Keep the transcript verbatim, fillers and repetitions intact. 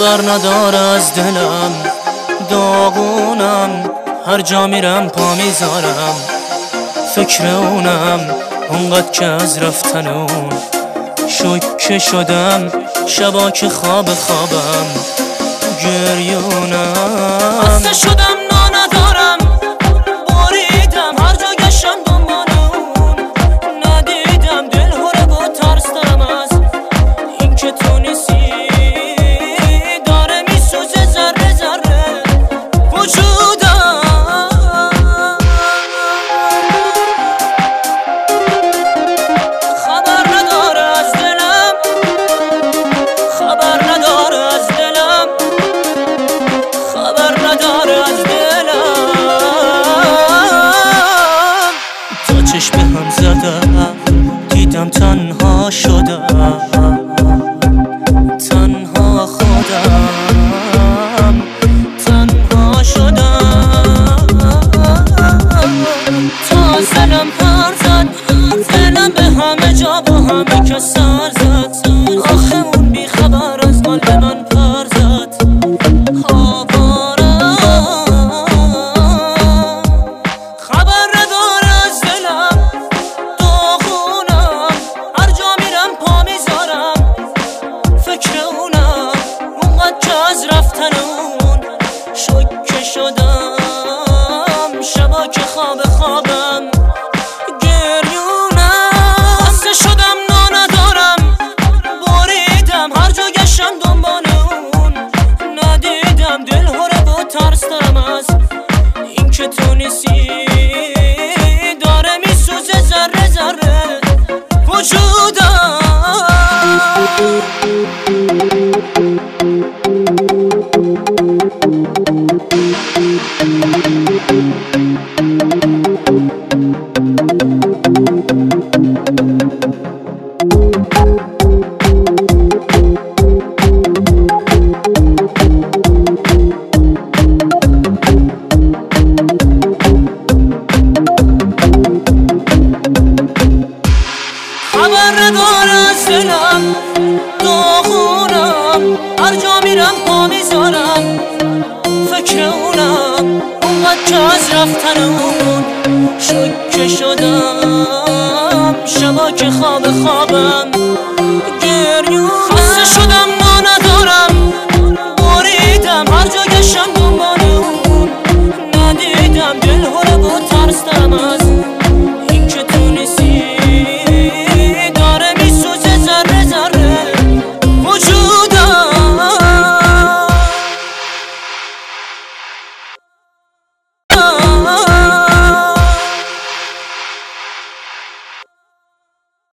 خبر نداره از دلم، داغونم، هر جا میرم پا میذارم، فکر اونم اونقدر که از رفتن اون شوکه شدم، شبا که خواب خوابم گریونم. خسته شدم نا ندارم، بریدم هر جا گشتم دنبال اون ندیدم، دل هره با ترس دارم از این که تو نیستی، داره میسوزه ذره ذره وجودم. خبر نداره از دلم، خبر نداره از دلم، خبر نداره از دلم. تا چشم هم زدم دیدم تنها شدم، تنها خودم، تنها شدم. تا زنم پر زد، دلم به همه جا با همه کس سر زد، آخه اون بی خبر از قلب من پر زد. خبر نداره از دلم، داغونم، هر جا میرم پا میذارم، فکر اونم اونقدر که از رفتن اون شوکه شدم، شبا که خواب خوابم گریونم. خسته شدم نا ندارم، بریدم هر جا گشتم دنبال اون ندیدم، دل هره با ترس دارم از این که تو نیستی، داره میسوزه ذره ذره وجودم. خبر نداره از دلم، داغونم، هر جا میرم پا میذارم، فکر اونم اونقدر که از رفتن اون شوکه شدم، شبا که خواب خوابم گریونم.